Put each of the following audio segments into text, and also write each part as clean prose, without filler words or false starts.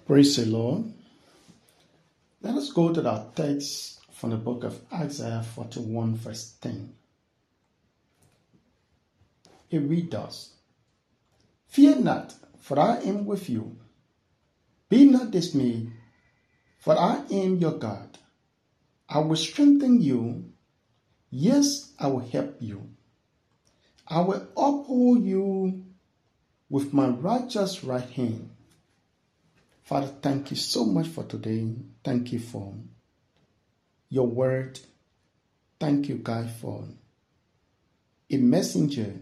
Praise the Lord. Let us go to our text from the book of Isaiah 41 verse 10. It reads, "Fear not, for I am with you. Be not dismayed, for I am your God. I will strengthen you. Yes, I will help you. I will uphold you with my righteous right hand." Father, thank you so much for today. Thank you for your word. Thank you, God, for a messenger.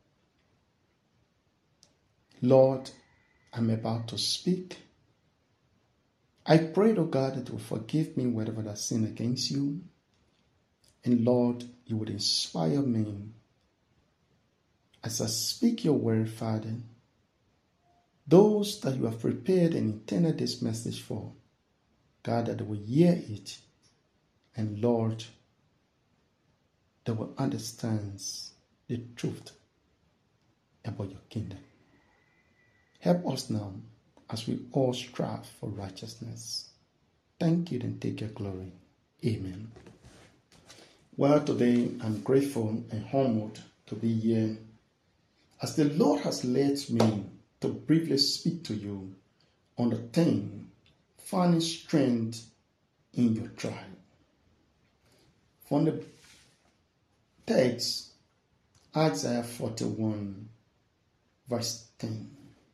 Lord, I'm about to speak. I pray, oh God, that you will forgive me whatever I sin against you. And Lord, you would inspire me as I speak your word, Father. Those that you have prepared and intended this message for, God, that they will hear it. And Lord, they will understand the truth about your kingdom. Help us now as we all strive for righteousness. Thank you and take your glory. Amen. Well, today I'm grateful and humbled to be here as the Lord has led me to briefly speak to you on the theme, finding strength in your trial. From the text, Isaiah 41 verse 10.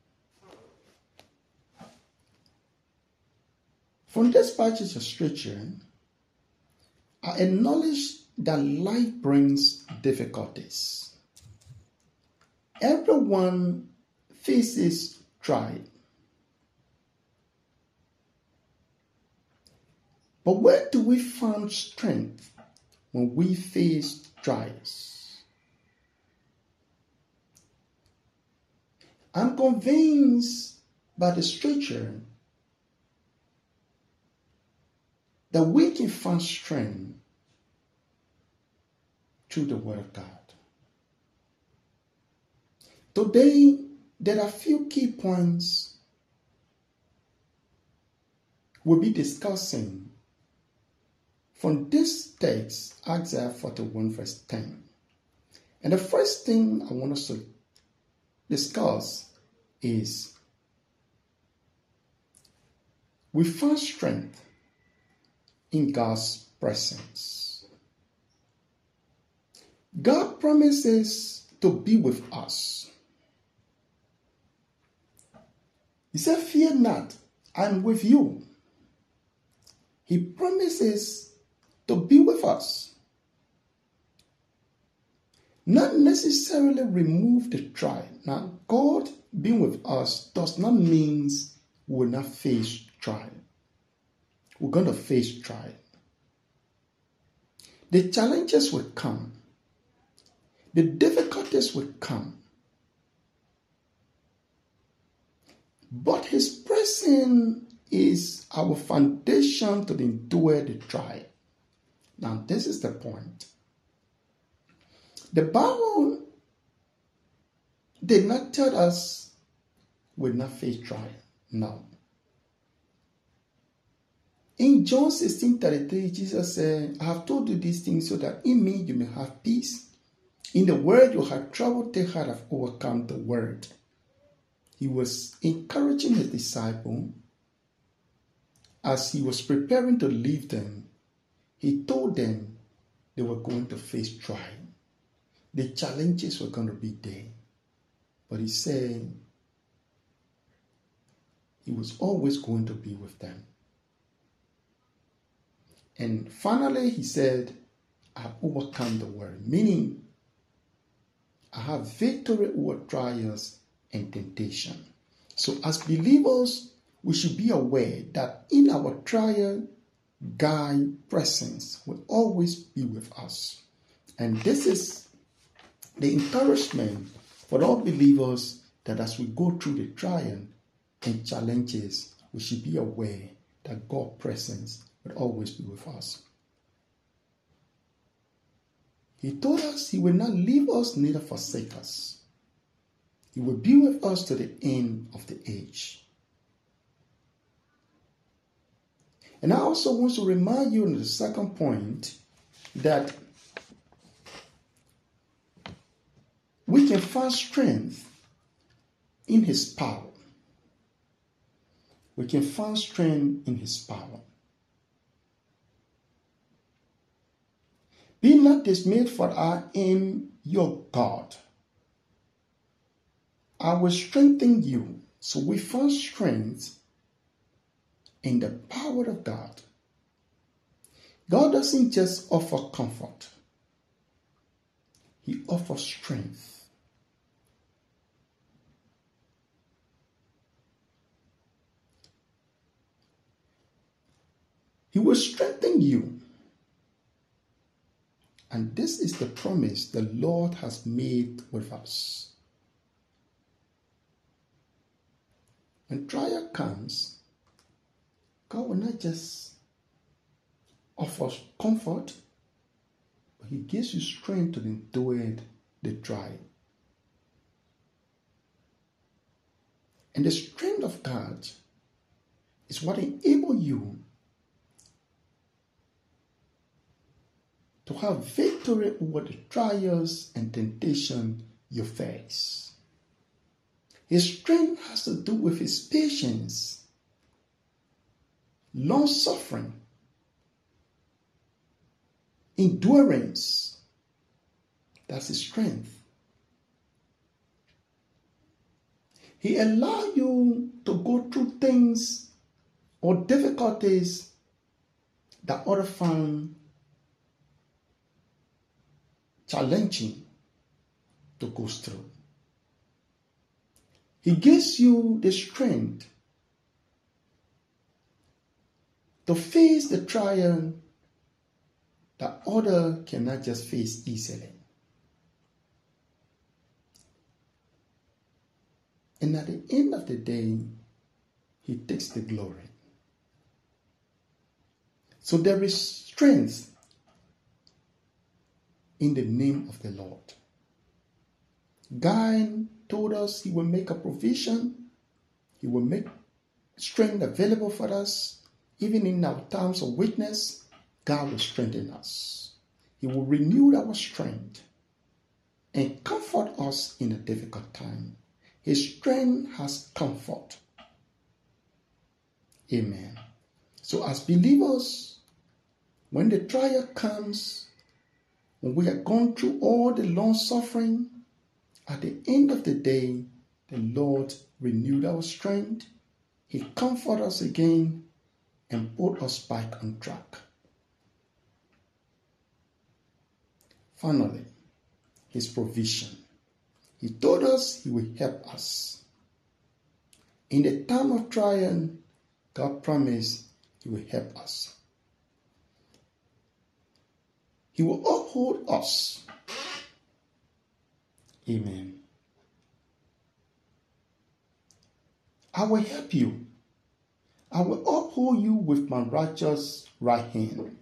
From this passage of scripture, I acknowledge that life brings difficulties. Everyone faces trial. But where do we find strength when we face trials? I'm convinced by the scripture that we can find strength through the word of God. Today, there are a few key points we'll be discussing from this text, Isaiah 41 verse 10. And the first thing I want us to discuss is we find strength in God's presence. God promises to be with us. He said, "Fear not, I'm with you." He promises to be with us. Not necessarily remove the trial. Now, God being with us does not mean we will not face trial. We're going to face trial. The challenges will come. The difficulties will come. But His presence is our foundation to endure the trial. Now, this is the point. The Bible did not tell us we'll not face trial. No. In John 16:33, Jesus said, "I have told you these things so that in me you may have peace. In the world you have trouble, take heart, I've overcome the world." He was encouraging his disciples as he was preparing to leave them. He told them they were going to face trial. The challenges were going to be there. But he said he was always going to be with them. And finally, he said, "I have overcome the world," meaning I have victory over trials and temptation. So as believers, we should be aware that in our trial, God's presence will always be with us. And this is the encouragement for all believers, that as we go through the trial and challenges, we should be aware that God's presence will always be with us. He told us He will not leave us, neither forsake us. He will be with us to the end of the age. And I also want to remind you in the second point that we can find strength in his power. We can find strength in his power. Be not dismayed, for I am your God. I will strengthen you. So we find strength in the power of God. God doesn't just offer comfort. He offers strength. He will strengthen you. And this is the promise the Lord has made with us. When trial comes, God will not just offer comfort, but he gives you strength to endure the trial. And the strength of God is what enables you to have victory over the trials and temptation you face. His strength has to do with his patience, long-suffering, endurance. That's his strength. He allows you to go through things or difficulties that others find challenging to go through. He gives you the strength to face the trial that others cannot just face easily. And at the end of the day, he takes the glory. So there is strength in the name of the Lord. God told us he will make a provision. He will make strength available for us. Even in our times of weakness, God will strengthen us. He will renew our strength and comfort us in a difficult time. His strength has comfort. Amen. So as believers, when the trial comes, when we are going through all the long suffering, at the end of the day, the Lord renewed our strength. He comforted us again and put us back on track. Finally, his provision. He told us he will help us. In the time of trial, God promised he will help us. He will uphold us. Amen. I will help you. I will uphold you with my righteous right hand.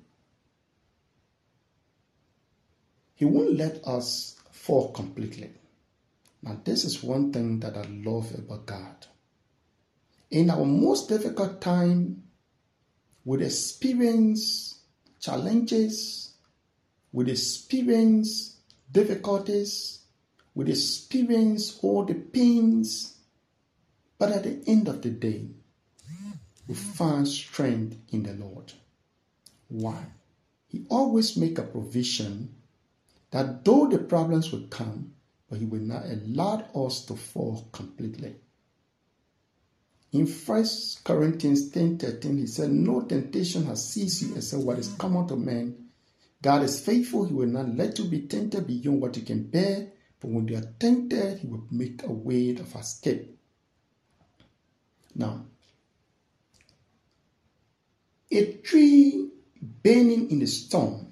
He won't let us fall completely. Now, this is one thing that I love about God. In our most difficult time, we experience challenges, we experience difficulties, we experience all the pains, but at the end of the day, we find strength in the Lord. Why? He always makes a provision that though the problems will come, but he will not allow us to fall completely. In 1 Corinthians 10:13, he said, no temptation has seized you except what is common to man. God is faithful. He will not let you be tempted beyond what you can bear. But when you are tempted, he will make a way of escape. Now, a tree burning in the storm,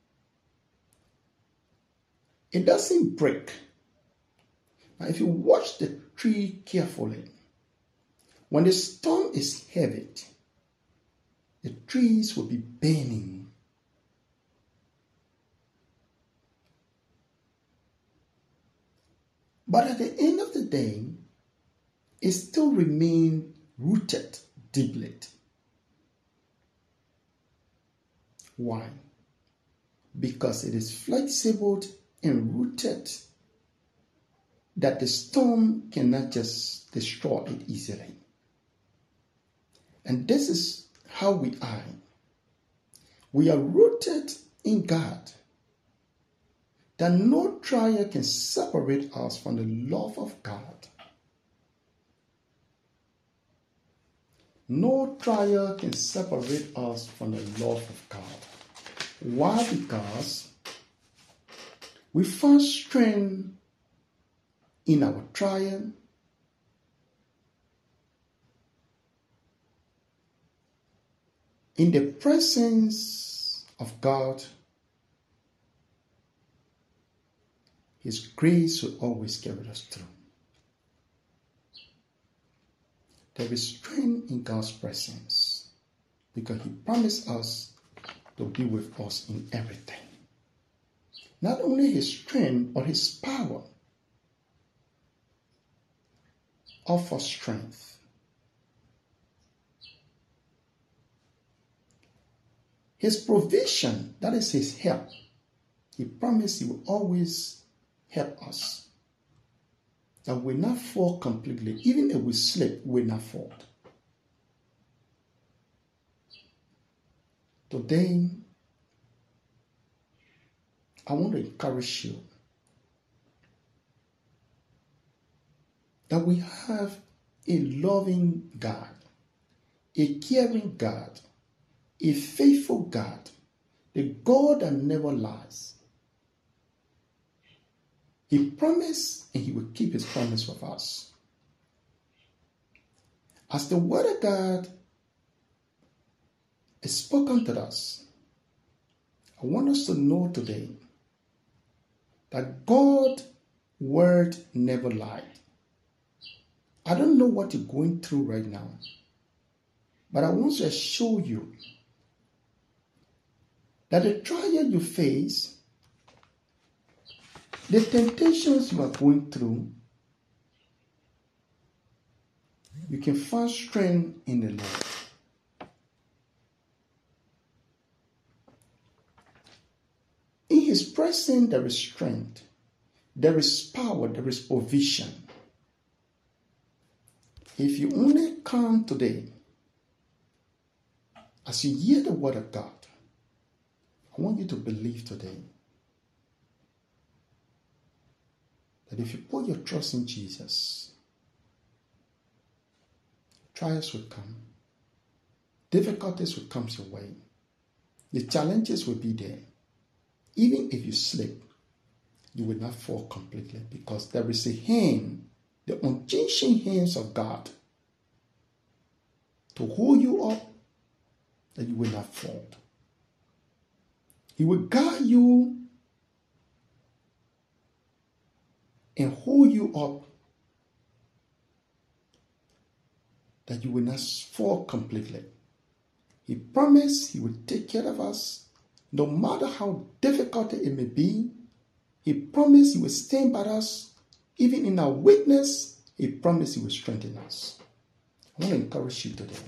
it doesn't break. Now, if you watch the tree carefully, when the storm is heavy, the trees will be burning. But at the end of the day, it still remains rooted deeply. Why? Because it is flexible and rooted that the storm cannot just destroy it easily. And this is how we are. We are rooted in God, that no trial can separate us from the love of God. No trial can separate us from the love of God. Why? Because we find strength in our trial. In the presence of God, His grace will always carry us through. There is strength in God's presence because He promised us to be with us in everything. Not only His strength, but His power offers strength. His provision, that is His help. He promised He will always help us. That we will not fall completely. Even if we slip, we will not fall. Today, I want to encourage you that we have a loving God, a caring God, a faithful God, the God that never lies. He promised and He will keep His promise with us. As the Word of God is spoken to us, I want us to know today that God's Word never lied. I don't know what you're going through right now, but I want to assure you that the trial you face, the temptations you are going through, you can find strength in the Lord. In His presence, there is strength, there is power, there is provision. If you only come today, as you hear the Word of God, I want you to believe today that if you put your trust in Jesus, trials will come, difficulties will come your way, the challenges will be there. Even if you slip, you will not fall completely because there is a hand, the unchanging hands of God, to hold you up that you will not fall. He will guide you and hold you up that you will not fall completely. He promised He will take care of us no matter how difficult it may be. He promised He will stand by us even in our weakness. He promised He will strengthen us. I want to encourage you today.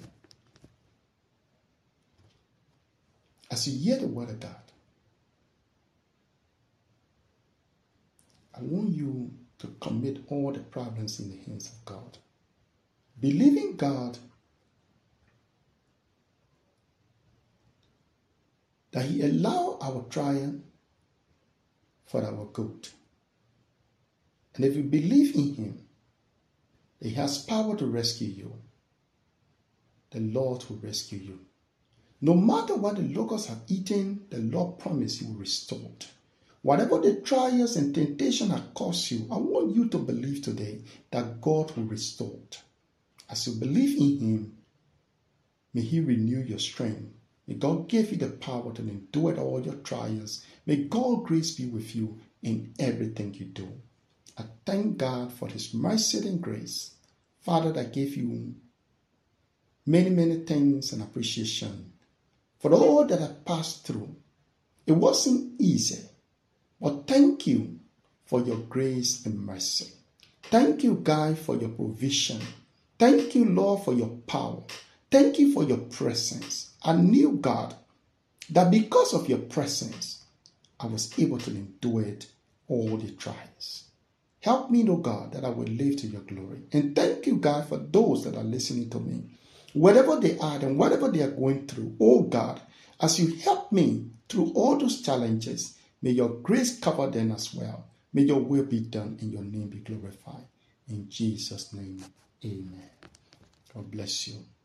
As you hear the Word of God, I want you to commit all the problems in the hands of God. Believing God that He allow our trial for our good. And if you believe in Him, He has power to rescue you, the Lord will rescue you. No matter what the locusts have eaten, the Lord promised He will restore it. Whatever the trials and temptation have caused you, I want you to believe today that God will restore it. As you believe in Him, may He renew your strength. May God give you the power to endure all your trials. May God's grace be with you in everything you do. I thank God for His mercy and grace. Father, that gave you many, many thanks and appreciation for all that I passed through. It wasn't easy, but thank you for your grace and mercy. Thank you, God, for your provision. Thank you, Lord, for your power. Thank you for your presence. I knew, God, that because of your presence, I was able to endure all the trials. Help me, oh God, that I will live to your glory. And thank you, God, for those that are listening to me. Whatever they are and whatever they are going through, oh God, as you help me through all those challenges, may your grace cover them as well. May your will be done and your name be glorified. In Jesus' name, amen. God bless you.